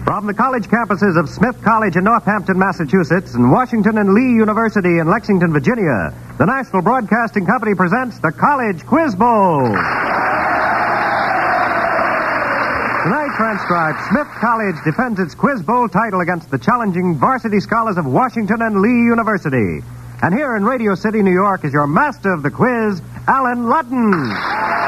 From the college campuses of Smith College in Northampton, Massachusetts, and Washington and Lee University in Lexington, Virginia, the National Broadcasting Company presents the College Quiz Bowl. Tonight, transcribed, Smith College defends its Quiz Bowl title against the challenging varsity scholars of Washington and Lee University. And here in Radio City, New York, is your master of the quiz, Alan Ludden.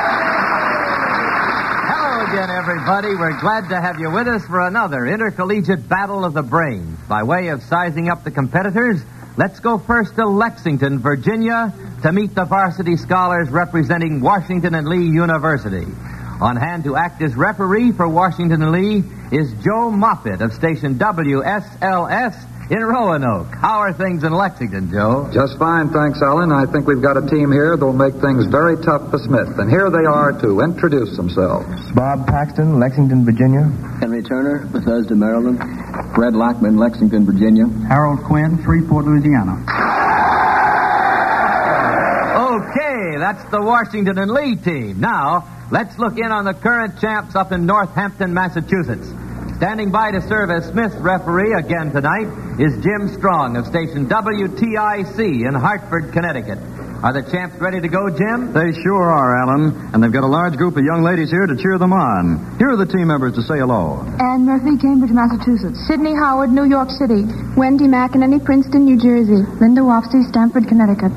Again, everybody, we're glad to have you with us for another intercollegiate battle of the brains. By way of sizing up the competitors, let's go first to Lexington, Virginia, to meet the varsity scholars representing Washington and Lee University. On hand to act as referee for Washington and Lee is Joe Moffitt of station WSLS in Roanoke. How are things in Lexington, Joe? Just fine, thanks, Alan. I think we've got a team here that'll make things very tough for Smith. And here they are to introduce themselves. Bob Paxton, Lexington, Virginia. Henry Turner, Bethesda, Maryland. Fred Lockman, Lexington, Virginia. Harold Quinn, Shreveport, Louisiana. Okay, that's the Washington and Lee team. Now, let's look in on the current champs up in Northampton, Massachusetts. Standing by to serve as Smith's referee again tonight is Jim Strong of station WTIC in Hartford, Connecticut. Are the champs ready to go, Jim? They sure are, Alan. And they've got a large group of young ladies here to cheer them on. Here are the team members to say hello. Ann Murphy, Cambridge, Massachusetts. Sydney Howard, New York City. Wendy McEnany, Princeton, New Jersey. Linda Wofsy, Stamford, Connecticut.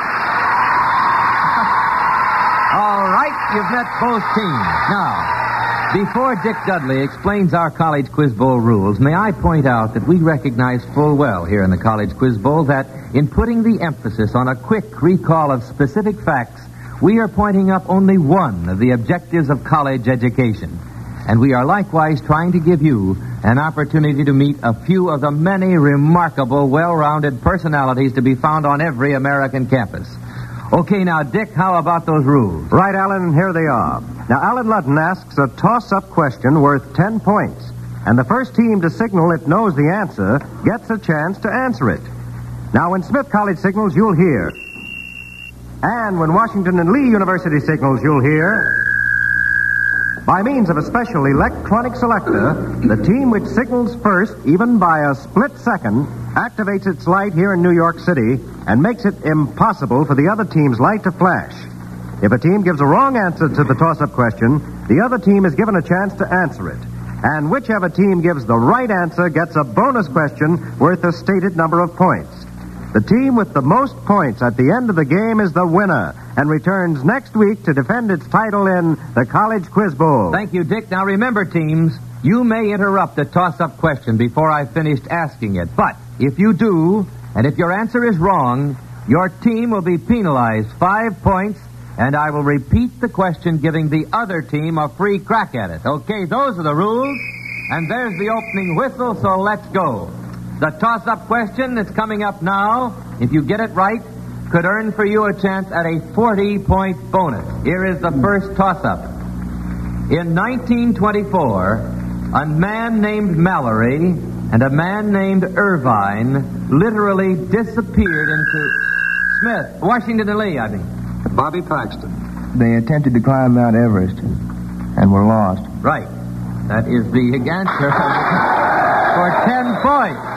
All right, you've met both teams. Now, before Dick Dudley explains our College Quiz Bowl rules, may I point out that we recognize full well here in the College Quiz Bowl that in putting the emphasis on a quick recall of specific facts, we are pointing up only one of the objectives of college education. And we are likewise trying to give you an opportunity to meet a few of the many remarkable, well-rounded personalities to be found on every American campus. Okay, now, Dick, how about those rules? Right, Alan, here they are. Now, Alan Ludden asks a toss-up question worth 10 points. And the first team to signal it knows the answer gets a chance to answer it. Now, when Smith College signals, you'll hear. And when Washington and Lee University signals, you'll hear. By means of a special electronic selector, the team which signals first, even by a split second, activates its light here in New York City and makes it impossible for the other team's light to flash. If a team gives a wrong answer to the toss-up question, the other team is given a chance to answer it. And whichever team gives the right answer gets a bonus question worth a stated number of points. The team with the most points at the end of the game is the winner and returns next week to defend its title in the College Quiz Bowl. Thank you, Dick. Now remember, teams, you may interrupt a toss-up question before I've finished asking it. But if you do, and if your answer is wrong, your team will be penalized 5 points, and I will repeat the question, giving the other team a free crack at it. Okay, those are the rules, and there's the opening whistle, so let's go. The toss-up question that's coming up now, if you get it right, could earn for you a chance at a 40-point bonus. Here is the first toss-up. In 1924, a man named Mallory and a man named Irvine literally disappeared into Smith, Washington and Lee, I mean. Bobby Paxton. They attempted to climb Mount Everest and were lost. Right. That is the answer for 10 points.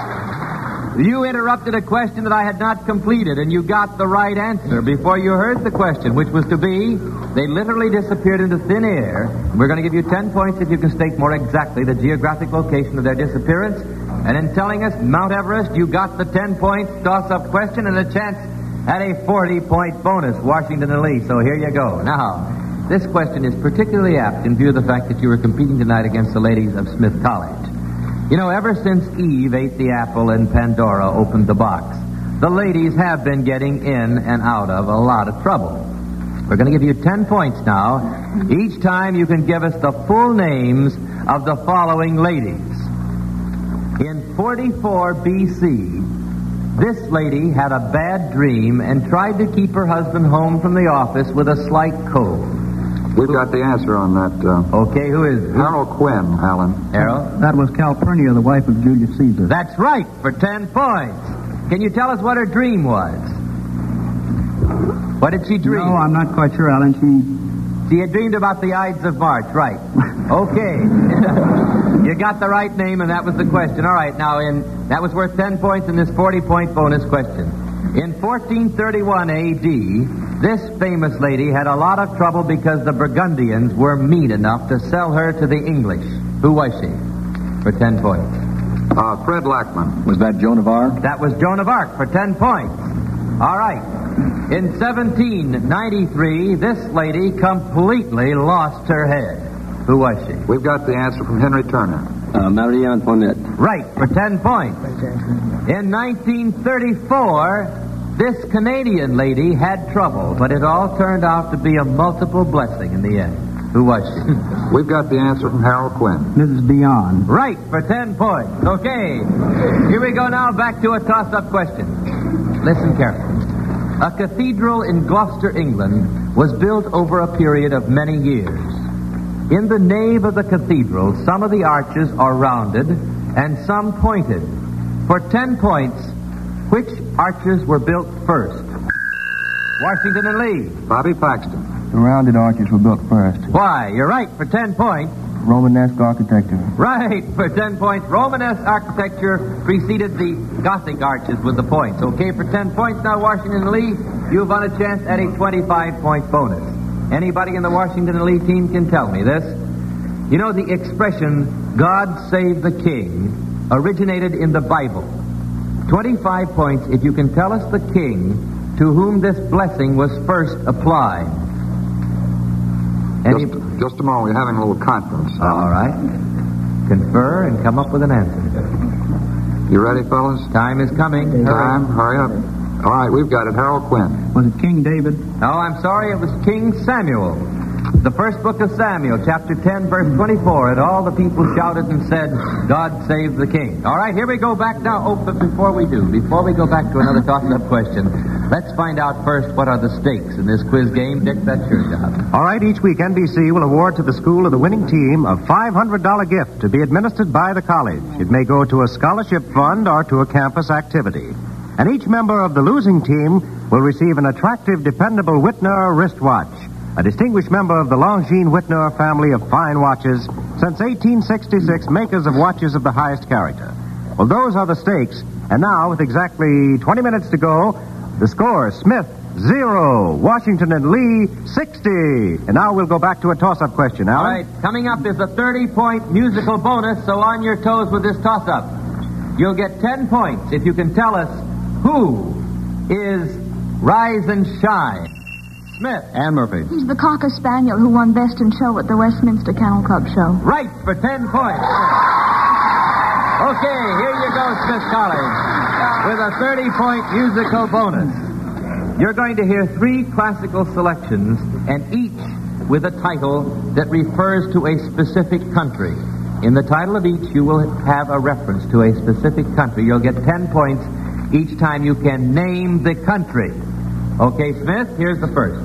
You interrupted a question that I had not completed, and you got the right answer before you heard the question, which was to be, they literally disappeared into thin air. We're going to give you 10 points if you can state more exactly the geographic location of their disappearance. And in telling us Mount Everest, you got the 10 points toss-up question and a chance at a 40-point bonus, Washington and Lee. So here you go. Now, this question is particularly apt in view of the fact that you are competing tonight against the ladies of Smith College. You know, ever since Eve ate the apple and Pandora opened the box, the ladies have been getting in and out of a lot of trouble. We're going to give you 10 points now. Each time you can give us the full names of the following ladies. In 44 B.C., this lady had a bad dream and tried to keep her husband home from the office with a slight cold. We've got the answer on that. Okay, who is it? Harold Quinn, Alan. Harold? That was Calpurnia, the wife of Julius Caesar. That's right, for 10 points. Can you tell us what her dream was? What did she dream? No, I'm not quite sure, Alan. She had dreamed about the Ides of March, right. Okay. You got the right name, and that was the question. All right, now, that was worth 10 points in this 40-point bonus question. In 1431 A.D., this famous lady had a lot of trouble because the Burgundians were mean enough to sell her to the English. Who was she? For 10 points. Fred Lackman. Was that Joan of Arc? That was Joan of Arc for 10 points. All right. In 1793, this lady completely lost her head. Who was she? We've got the answer from Henry Turner. Marie Antoinette. Right, for 10 points. In 1934, this Canadian lady had trouble, but it all turned out to be a multiple blessing in the end. Who was she? We've got the answer from Harold Quinn. Mrs. Beyond. Right, for 10 points. Okay. Here we go now, back to a toss-up question. Listen carefully. A cathedral in Gloucester, England, was built over a period of many years. In the nave of the cathedral, some of the arches are rounded and some pointed. For 10 points, which arches were built first? Washington and Lee. Bobby Paxton. The rounded arches were built first. Why, you're right, for 10 points. Romanesque architecture. Right, for 10 points. Romanesque architecture preceded the Gothic arches with the points. Okay, for 10 points now, Washington and Lee, you've won a chance at a 25-point bonus. Anybody in the Washington and Lee team can tell me this. You know, the expression, God save the king, originated in the Bible. 25 points if you can tell us the king to whom this blessing was first applied. Just a moment. We're having a little conference. All right. Confer and come up with an answer. You ready, fellas? Time is coming. Time. Hurry up. All right, we've got it. Harold Quinn. Was it King David? No, I'm sorry. It was King Samuel. The first book of Samuel, chapter 10, verse 24. And all the people shouted and said, God save the king. All right, here we go back now. Oh, but before we go back to another toss-up question, let's find out first what are the stakes in this quiz game. Dick, that's your job. All right, each week NBC will award to the school of the winning team a $500 gift to be administered by the college. It may go to a scholarship fund or to a campus activity. And each member of the losing team will receive an attractive, dependable Whitner wristwatch, a distinguished member of the Longines Whitner family of fine watches, since 1866 makers of watches of the highest character. Well, those are the stakes. And now, with exactly 20 minutes to go, the score, Smith, 0. Washington and Lee, 60. And now we'll go back to a toss-up question. Alan? All right, coming up is a 30-point musical bonus, so on your toes with this toss-up. You'll get 10 points if you can tell us who is Rise and Shine. Smith. Ann Murphy. He's the Cocker Spaniel who won Best in Show at the Westminster Kennel Club show. Right, for 10 points. Okay, here you go, Smith College, with a 30-point musical bonus. You're going to hear 3 classical selections, and each with a title that refers to a specific country. In the title of each, you will have a reference to a specific country. You'll get 10 points each time you can name the country. Okay, Smith, here's the first.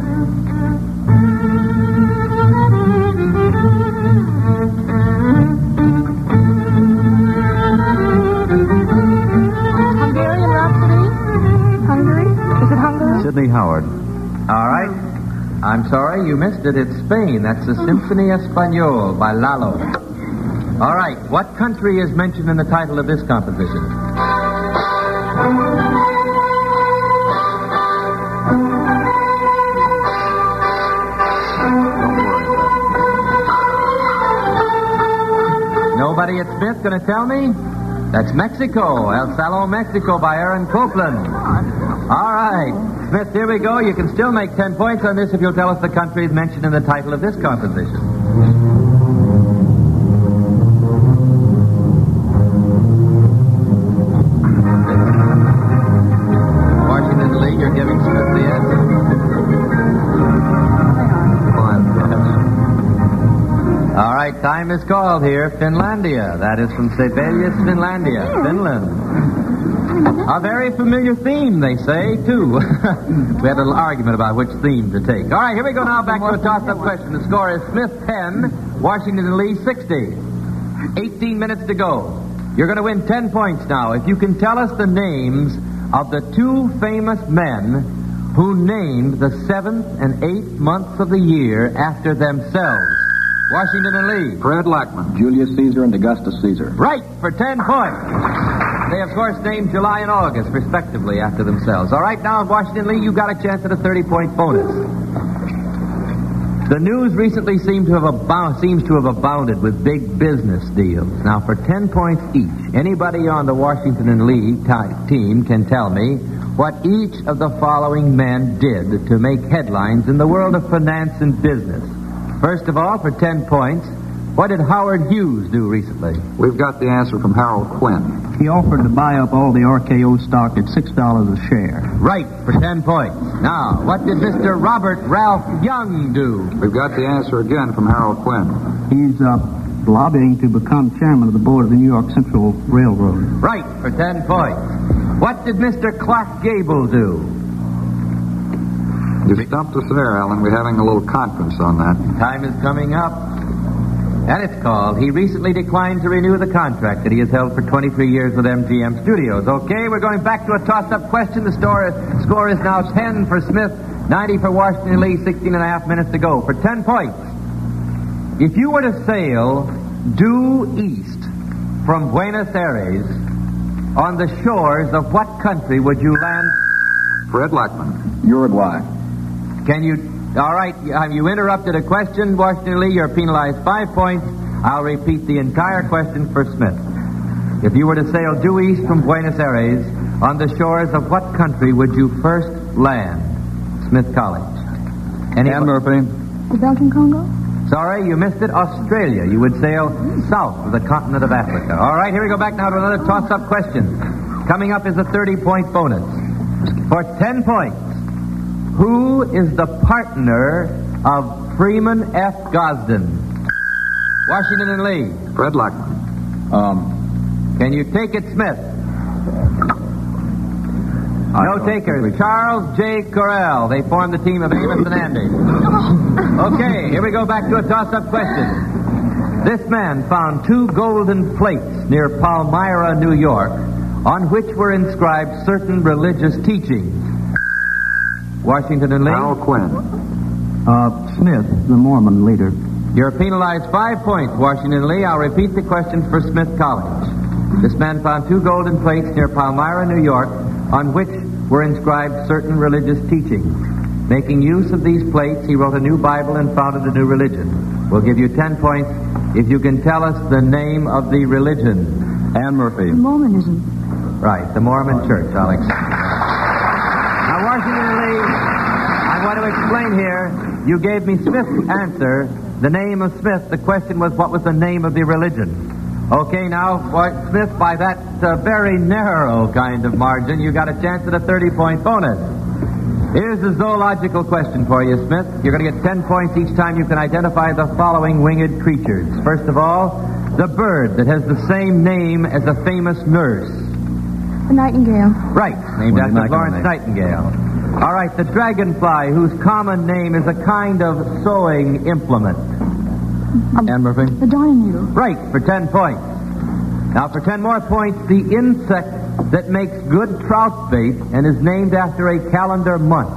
Hungarian Rhapsody? Hungary? Is it Hungary? Sidney Howard. All right. I'm sorry, you missed it. It's Spain. That's the Symphony Español by Lalo. All right. What country is mentioned in the title of this composition? Nobody at Smith going to tell me? That's Mexico. El Salón, Mexico by Aaron Copland. All right. Smith, here we go. You can still make 10 points on this if you'll tell us the countries mentioned in the title of this composition. Washington Lee, you're giving Smith the answer. All right, time is called here. Finlandia. That is from Sibelius, Finlandia. Finland. A very familiar theme, they say, too. We had a little argument about which theme to take. All right, here we go now back to a toss-up question. The score is Smith 10, Washington and Lee 60. 18 minutes to go. You're going to win 10 points now if you can tell us the names of the 2 famous men who named the 7th and 8th months of the year after themselves. Washington and Lee. Fred Lackman. Julius Caesar and Augustus Caesar. Right, for 10 points. They, of course, named July and August, respectively, after themselves. All right, now, Washington Lee, you've got a chance at a 30-point bonus. The news recently seems to have abounded with big business deals. Now, for 10 points each, anybody on the Washington and Lee team can tell me what each of the following men did to make headlines in the world of finance and business. First of all, for 10 points, what did Howard Hughes do recently? We've got the answer from Harold Quinn. He offered to buy up all the RKO stock at $6 a share. Right, for 10 points. Now, what did Mr. Robert Ralph Young do? We've got the answer again from Harold Quinn. He's lobbying to become chairman of the board of the New York Central Railroad. Right, for 10 points. What did Mr. Clark Gable do? You stumped us there, Alan. We're having a little conference on that. Time is coming up. And it's called, he recently declined to renew the contract that he has held for 23 years with MGM Studios. Okay, we're going back to a toss-up question. The score is now 10 for Smith, 90 for Washington Lee, 16 and a half minutes to go. For 10 points, if you were to sail due east from Buenos Aires, on the shores of what country would you land? Fred Lackman. Uruguay. Can you... All right, you interrupted a question, Washington Lee. You're penalized 5 points. I'll repeat the entire question for Smith. If you were to sail due east from Buenos Aires, on the shores of what country would you first land? Smith College. Ann Murphy. The Belgian Congo? Sorry, you missed it. Australia. You would sail south of the continent of Africa. All right, here we go back now to another toss-up question. Coming up is a 30-point bonus. For 10 points, who is the partner of Freeman F. Gosden? Washington and Lee. Fred Lackman. Can you take it, Smith? No takers. Charles J. Correll. They formed the team of Amos and Andy. Okay, here we go back to a toss-up question. This man found 2 golden plates near Palmyra, New York, on which were inscribed certain religious teachings. Washington and Lee. Harold Quinn. Smith, the Mormon leader. You're penalized 5 points, Washington and Lee. I'll repeat the question for Smith College. This man found 2 golden plates near Palmyra, New York, on which were inscribed certain religious teachings. Making use of these plates, he wrote a new Bible and founded a new religion. We'll give you 10 points if you can tell us the name of the religion. Ann Murphy. Mormonism. Right, the Mormon Church, I'll explain. Now, Washington and Lee, I want to explain here. You gave me Smith's answer, the name of Smith. The question was, what was the name of the religion? Okay, now, Smith, by that very narrow kind of margin, you got a chance at a 30-point bonus. Here's the zoological question for you, Smith. You're going to get 10 points each time you can identify the following winged creatures. First of all, the bird that has the same name as a famous nurse. The nightingale. Right, named after Florence Nightingale. All right, the dragonfly, whose common name is a kind of sewing implement. Ann Murphy. The darning needle. Right, for 10 points. Now, for 10 more points, the insect that makes good trout bait and is named after a calendar month.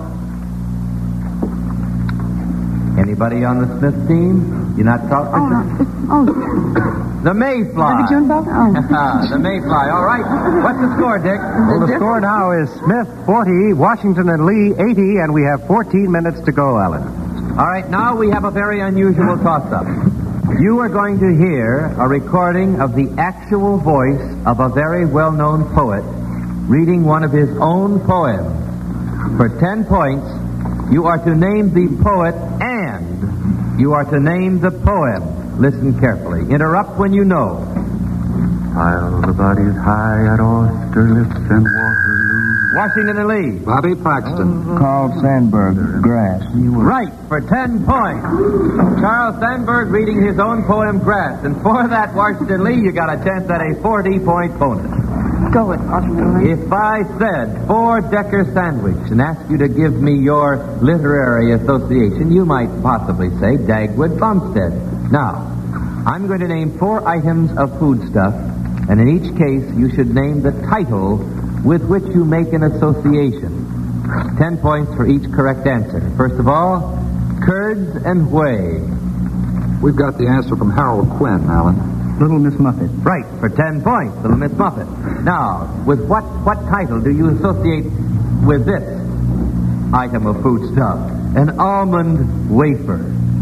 Anybody on the Smith team? You're not trout fishing? The mayfly. The June bug? Oh. The mayfly. All right. What's the score, Dick? Well, the score now is Smith 40, Washington and Lee 80, and we have 14 minutes to go, Alan. All right, now we have a very unusual toss-up. You are going to hear a recording of the actual voice of a very well-known poet reading one of his own poems. For 10 points, you are to name the poet and you are to name the poem. Listen carefully. Interrupt when you know. While the body's high at Austerlitz and Waterloo. Washington and Lee. Bobby Paxton. Carl Sandburg, Grass. Right, for 10 points. Charles Sandburg reading his own poem, Grass. And for that, Washington Lee, you got a chance at a 40-point bonus. Go with Washington Lee. If I said 4-decker sandwich and asked you to give me your literary association, you might possibly say Dagwood Bumstead. Now, I'm going to name 4 items of foodstuff, and in each case, you should name the title with which you make an association. 10 points for each correct answer. First of all, curds and whey. We've got the answer from Harold Quinn, Alan. Little Miss Muffet. Right, for 10 points, Little Miss Muffet. Now, with what title do you associate with this item of foodstuff? An almond wafer.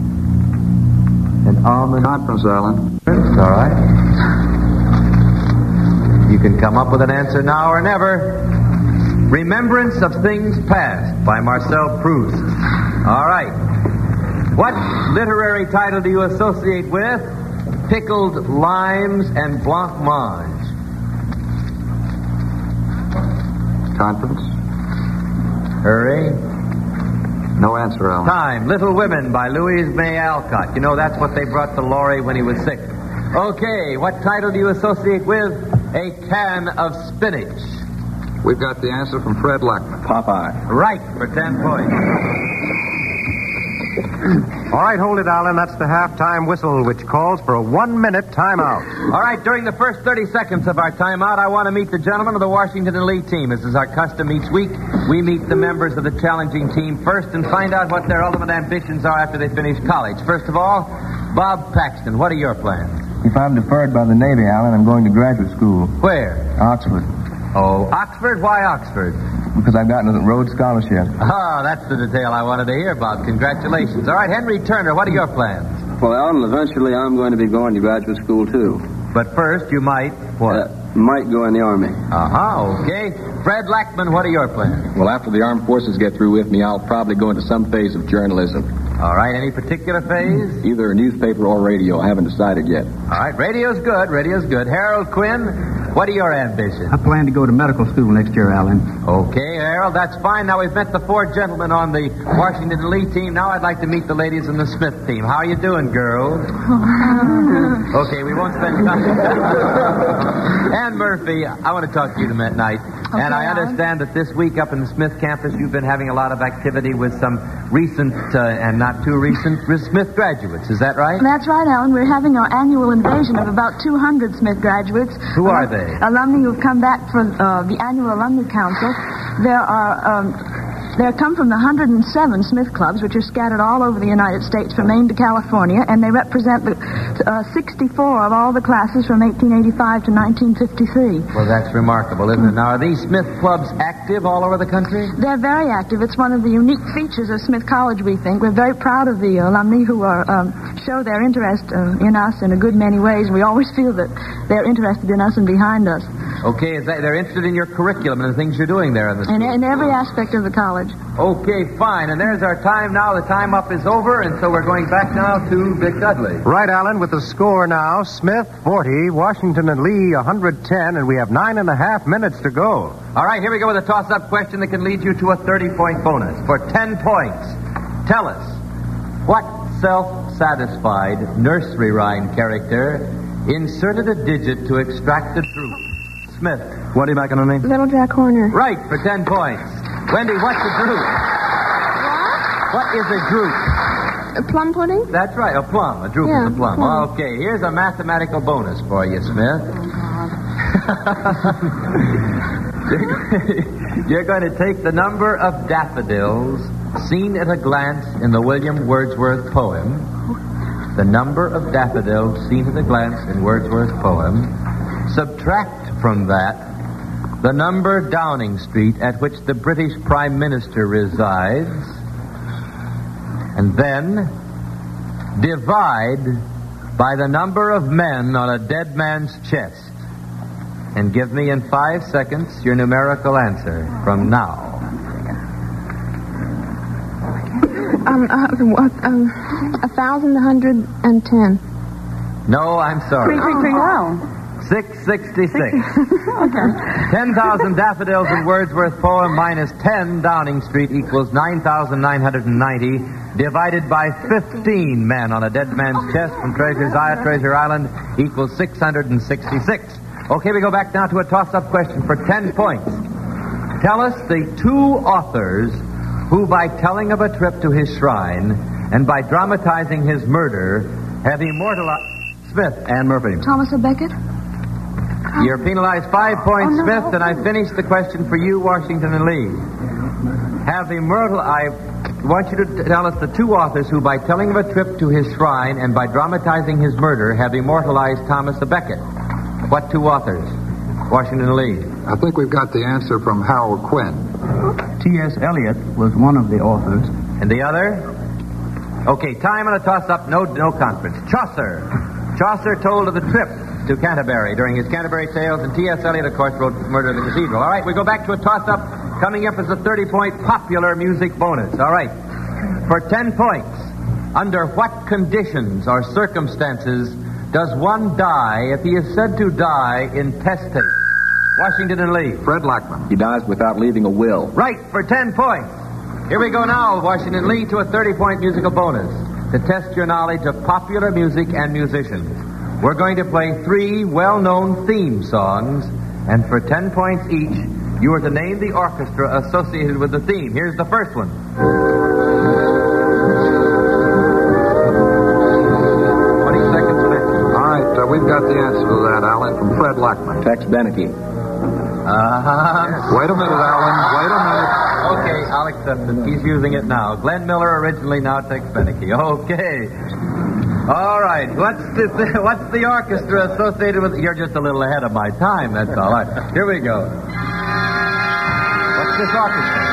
An almond... Conference, Alan. All right. You can come up with an answer now or never. Remembrance of Things Past by Marcel Proust. All right. What literary title do you associate with pickled limes and blancmange? Conference. Hurry. No answer, Alan. Time. Little Women by Louise May Alcott. You know, that's what they brought to Laurie when he was sick. Okay, what title do you associate with a can of spinach? We've got the answer from Fred Lackman. Popeye. Right, for 10 points. All right, hold it, Alan. That's the halftime whistle, which calls for a 1-minute timeout. All right, during the first 30 seconds of our timeout, I want to meet the gentlemen of the Washington Elite team. This is our custom each week. We meet the members of the challenging team first and find out what their ultimate ambitions are after they finish college. First of all, Bob Paxton, what are your plans? If I'm deferred by the Navy, Alan, I'm going to graduate school. Where? Oxford. Oh, Oxford? Why Oxford? Because I've gotten a Rhodes Scholarship. Oh, that's the detail I wanted to hear, Bob. Congratulations. All right, Henry Turner, what are your plans? Well, Alan, eventually I'm going to be going to graduate school, too. But first, you might, what? Might go in the Army. Okay. Fred Lackman, what are your plans? Well, after the armed forces get through with me, I'll probably go into some phase of journalism. All right, any particular phase? Either newspaper or radio. I haven't decided yet. All right, radio's good, Harold Quinn, what are your ambitions? I plan to go to medical school next year, Alan. Okay, Harold, that's fine. Now, we've met the 4 gentlemen on the Washington Elite team. Now I'd like to meet the ladies in the Smith team. How are you doing, girls? Okay, we won't spend time. Ann Murphy, I want to talk to you tonight. Okay, and I understand that this week up in the Smith campus, you've been having a lot of activity with some recent and not too recent Smith graduates. Is that right? That's right, Alan. We're having our annual invasion of about 200 Smith graduates. Who are they? Alumni who've come back for the annual alumni council. They come from the 107 Smith clubs, which are scattered all over the United States from Maine to California, and they represent the 64 of all the classes from 1885 to 1953. Well, that's remarkable, isn't it? Now, are these Smith clubs active all over the country? They're very active. It's one of the unique features of Smith College, we think. We're very proud of the alumni who show their interest in us in a good many ways. We always feel that they're interested in us and behind us. Okay, they're interested in your curriculum and the things you're doing there in the school. In every aspect of the college. Okay, fine. And there's our time now. The time up is over, and so we're going back now to Vic Dudley. Right, Alan, with the score now, Smith 40, Washington and Lee 110, and we have 9.5 minutes to go. All right, here we go with a toss-up question that can lead you to a 30-point bonus. For 10 points, tell us, what self-satisfied nursery rhyme character inserted a digit to extract the truth? Smith. What are you back on the name? Little Jack Horner. Right, for 10 points. Wendy, what's a droop? What is a droop? A plum pudding? That's right, a plum. A droop is a plum. Plum. Okay, here's a mathematical bonus for you, Smith. You're going to take the number of daffodils seen at a glance in the William Wordsworth poem. The number of daffodils seen at a glance in Wordsworth's poem. Subtract from that the number Downing Street at which the British Prime Minister resides, and then divide by the number of men on a dead man's chest, and give me in 5 seconds your numerical answer from now. 1,110. No, I'm sorry. 666. Okay. 10,000 daffodils in Wordsworth poem minus 10 Downing Street equals 9,990, divided by 15 men on a dead man's chest from Treasure Island equals 666. Okay, we go back now to a toss-up question for 10 points. Tell us the 2 authors who, by telling of a trip to his shrine and by dramatizing his murder, have immortalized... Smith. Ann Murphy. Thomas A. Becket? You're penalized 5 points, Smith, and I finished the question for you, Washington and Lee. Have want you to tell us the two authors who, by telling of a trip to his shrine and by dramatizing his murder, have immortalized Thomas à Becket. What two authors? Washington Lee. I think we've got the answer from Harold Quinn. T.S. Eliot was one of the authors. And the other? Okay, time on a toss-up, no conference. Chaucer. Chaucer told of the trip to Canterbury during his Canterbury tales, and T.S. Eliot, of course, wrote Murder in the Cathedral. All right, we go back to a toss-up. Coming up is a 30-point popular music bonus. All right. For 10 points, under what conditions or circumstances does one die if he is said to die intestate? Washington and Lee. Fred Lackman. He dies without leaving a will. Right, for 10 points. Here we go now, Washington Lee, to a 30-point musical bonus to test your knowledge of popular music and musicians. We're going to play 3 well-known theme songs, and for 10 points each, you are to name the orchestra associated with the theme. Here's the first one. 20 seconds left. All right, we've got the answer to that, Alan, from Fred Lackman. Tex Beneke. Wait a minute, Alan. Wait a minute. Okay, I'll accept it. He's using it now. Glenn Miller originally, now Tex Beneke. Okay. All right. What's the orchestra associated with... You're just a little ahead of my time, that's all right. Here we go. What's this orchestra?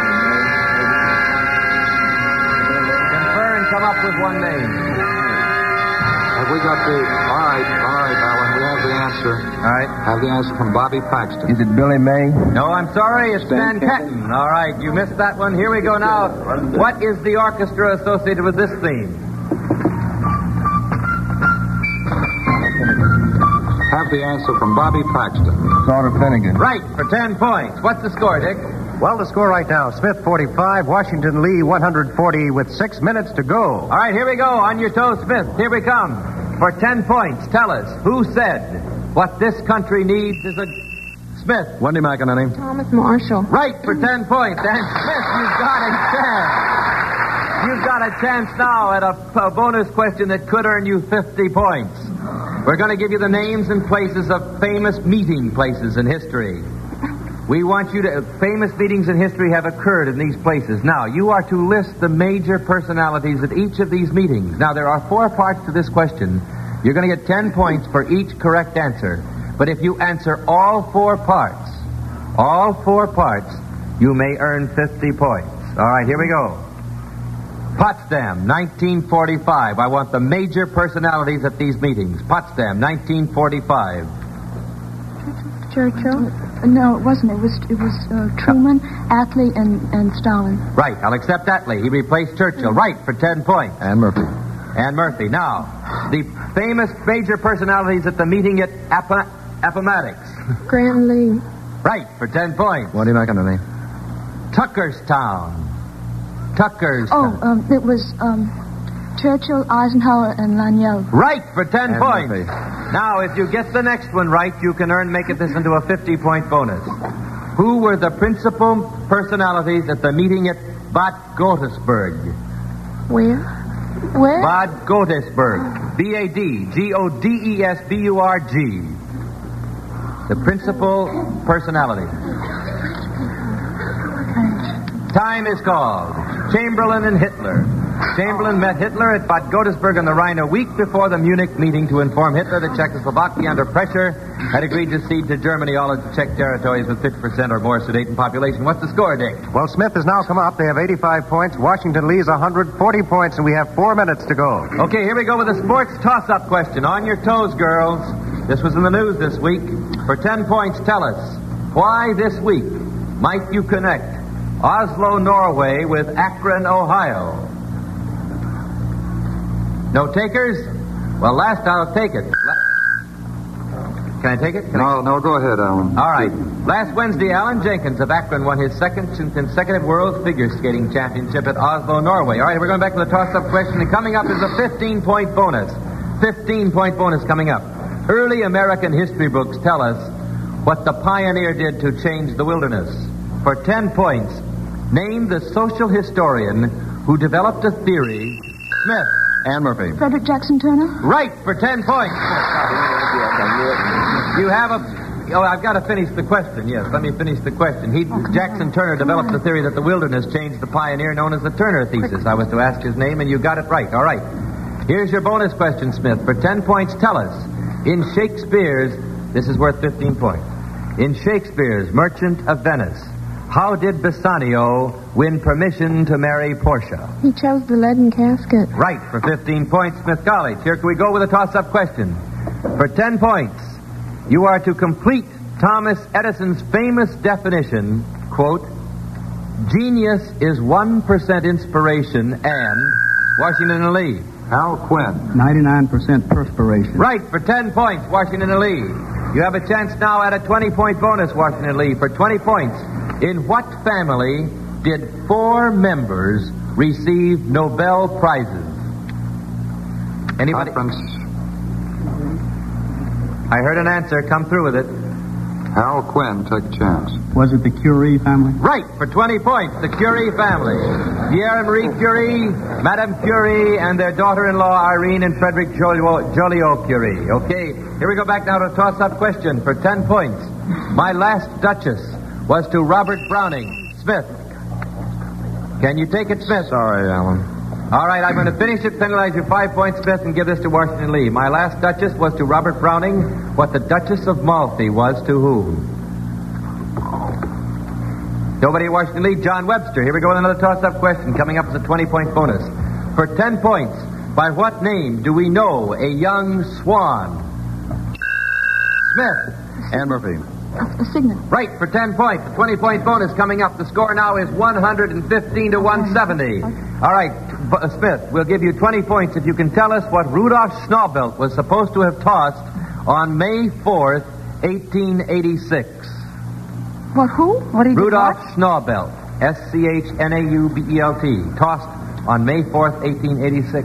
Confer and come up with one name. Have we got the... All right, Alan, we have the answer. All right. Have the answer from Bobby Paxton. Is it Billy May? No, I'm sorry, it's Stan Kenton. All right, you missed that one. Here we go now. What is the orchestra associated with this theme? Have the answer from Bobby Paxton. Carter Finnegan. Right, for 10 points. What's the score, Dick? Well, the score right now, Smith 45, Washington Lee 140 with 6 minutes to go. All right, here we go. On your toes, Smith. Here we come. For 10 points, tell us, who said what this country needs is a... Smith. Wendy McInerney. Thomas Marshall. Right, for 10 points. And Smith, you've got a chance. You've got a chance now at a bonus question that could earn you 50 points. We're going to give you the names and places of famous meeting places in history. We want you to... Famous meetings in history have occurred in these places. Now, you are to list the major personalities at each of these meetings. Now, there are 4 parts to this question. You're going to get 10 points for each correct answer. But if you answer all 4 parts, you may earn 50 points. All right, here we go. Potsdam, 1945. I want the major personalities at these meetings. Potsdam, 1945. Churchill? No, it wasn't. It was Truman, Attlee, and Stalin. Right, I'll accept Attlee. He replaced Churchill. Right, for 10 points. Anne Murphy. Anne Murphy. Now, the famous major personalities at the meeting at Appomattox. Grant Lee. Right, for 10 points. Wendy McInerney. Tuckerstown. Oh, it was Churchill, Eisenhower, and Lanier. Right, for 10 Anne points. Murphy. Now, if you get the next one right, you can make this into a 50-point bonus. Who were the principal personalities at the meeting at Bad Godesberg? Where? Bad Godesberg. B-A-D-G-O-D-E-S-B-U-R-G. The principal personality. Time is called. Chamberlain and Hitler. Chamberlain met Hitler at Bad Godesberg on the Rhine a week before the Munich meeting to inform Hitler that Czechoslovakia, under pressure, had agreed to cede to Germany all of the Czech territories with 50% or more Sudeten population. What's the score, Dick? Well, Smith has now come up. They have 85 points. Washington Lee's 140 points, and we have 4 minutes to go. Okay, here we go with a sports toss-up question. On your toes, girls. This was in the news this week. For 10 points, tell us, why this week might you connect Oslo, Norway with Akron, Ohio? No takers? Well, last I'll take it. Can I take it? No, go ahead, Alan. All right. Last Wednesday, Alan Jenkins of Akron won his second consecutive World Figure Skating Championship at Oslo, Norway. All right, we're going back to the toss-up question, and coming up is a 15-point bonus. 15-point bonus coming up. Early American history books tell us what the pioneer did to change the wilderness. For 10 points, name the social historian who developed a theory. Smith. Anne Murphy. Frederick Jackson Turner. Right, for 10 points. You have I've got to finish the question, yes. Let me finish the question. Jackson Turner developed the theory that the wilderness changed the pioneer known as the Turner thesis. I was to ask his name, and you got it right. All right. Here's your bonus question, Smith. For 10 points, tell us, in Shakespeare's, this is worth 15 points, in Shakespeare's Merchant of Venice, how did Bassanio win permission to marry Portia? He chose the leaden casket. Right, for 15 points, Smith College. Here we go with a toss-up question. For 10 points, you are to complete Thomas Edison's famous definition, quote, genius is 1% inspiration and Washington and Lee. Hal Quinn. 99% perspiration. Right, for 10 points, Washington and Lee. You have a chance now at a 20-point bonus, Washington and Lee, for 20 points. In what family did 4 members receive Nobel Prizes? Anybody? I heard an answer. Come through with it. Hal Quinn, take a chance. Was it the Curie family? Right, for 20 points, the Curie family. Pierre and Marie Curie, Madame Curie, and their daughter-in-law, Irene and Frederick Joliot Curie. Okay, here we go back now to a toss-up question for 10 points. My last Duchess was to Robert Browning. Smith. Can you take it, Smith? Sorry, Alan. All right, I'm going to finish it, penalize you 5 points, Smith, and give this to Washington Lee. My last Duchess was to Robert Browning what the Duchess of Malfi was to whom? Nobody at Washington Lee. John Webster. Here we go with another toss-up question coming up as a 20-point bonus. For 10 points, by what name do we know a young swan? Smith. Anne Murphy. A cygnet. Right, for 10 points. The 20-point bonus coming up. The score now is 115 to 170. All right, Smith, we'll give you 20 points if you can tell us what Rudolf Schnaubelt was supposed to have tossed on May 4th, 1886. What, who? What did he Rudolf toss? Schnaubelt, Schnaubelt, tossed on May 4th, 1886.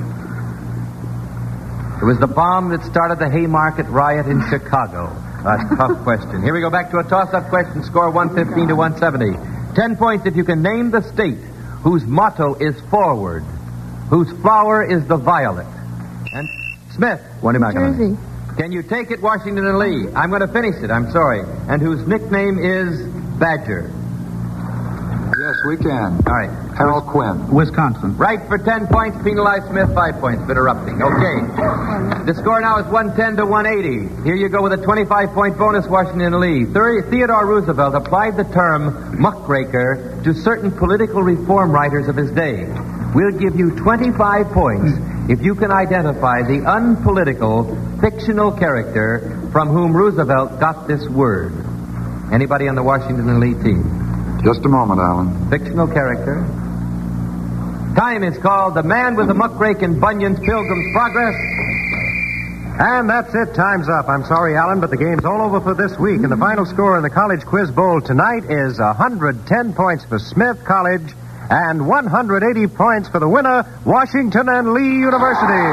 It was the bomb that started the Haymarket riot in Chicago. That's a tough question. Here we go back to a toss-up question. Score 115 to 170. 10 points if you can name the state whose motto is forward, whose flower is the violet. And Smith. Jersey. Can you take it, Washington and Lee? I'm going to finish it. I'm sorry. And whose nickname is Badger. Yes, we can. All right. Hal Quinn. Wisconsin. Right for 10 points. Penalize Smith 5 points for interrupting. Okay. The score now is 110 to 180. Here you go with a 25-point bonus, Washington and Lee. Theodore Roosevelt applied the term muckraker to certain political reform writers of his day. We'll give you 25 points if you can identify the unpolitical, fictional character from whom Roosevelt got this word. Anybody on the Washington and Lee team? Just a moment, Alan. Fictional character. Time is called The Man with the Muckrake in Bunyan's Pilgrim's Progress. And that's it. Time's up. I'm sorry, Alan, but the game's all over for this week. And the final score in the College Quiz Bowl tonight is 110 points for Smith College and 180 points for the winner, Washington and Lee University.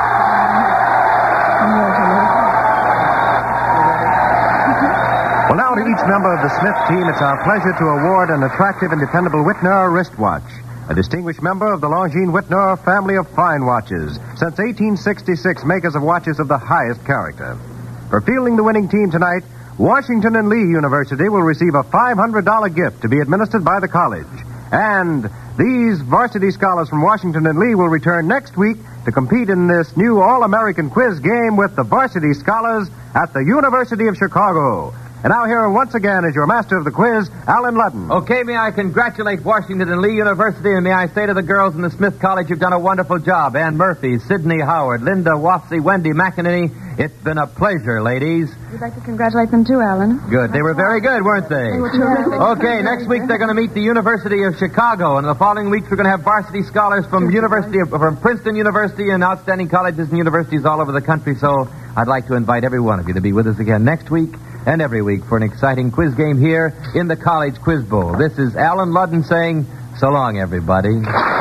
Well, now to each member of the Smith team, it's our pleasure to award an attractive and dependable Whitner wristwatch. A distinguished member of the Longines Whitner family of fine watches. Since 1866, makers of watches of the highest character. For fielding the winning team tonight, Washington and Lee University will receive a $500 gift to be administered by the college. And these varsity scholars from Washington and Lee will return next week to compete in this new All-American quiz game with the varsity scholars at the University of Chicago. And now here once again is your master of the quiz, Alan Ludden. Okay, may I congratulate Washington and Lee University, and may I say to the girls in the Smith College, you've done a wonderful job. Ann Murphy, Sidney Howard, Linda Wofsy, Wendy McEnany. It's been a pleasure, ladies. We'd like to congratulate them too, Alan. Good. They were very good, weren't they? They were terrific. Okay, next week they're going to meet the University of Chicago, and the following weeks we're going to have varsity scholars from from Princeton University and outstanding colleges and universities all over the country. So I'd like to invite every one of you to be with us again next week and every week for an exciting quiz game here in the College Quiz Bowl. This is Alan Ludden saying so long, everybody.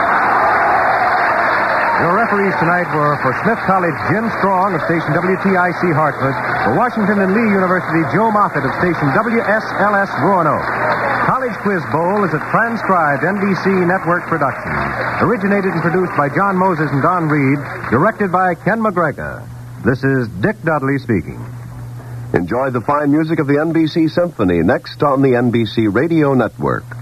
Your referees tonight were for Smith College, Jim Strong of station WTIC Hartford. For Washington and Lee University, Joe Moffett of station WSLS Roanoke. College Quiz Bowl is a transcribed NBC network production. Originated and produced by John Moses and Don Reed. Directed by Ken McGregor. This is Dick Dudley speaking. Enjoy the fine music of the NBC Symphony next on the NBC Radio Network.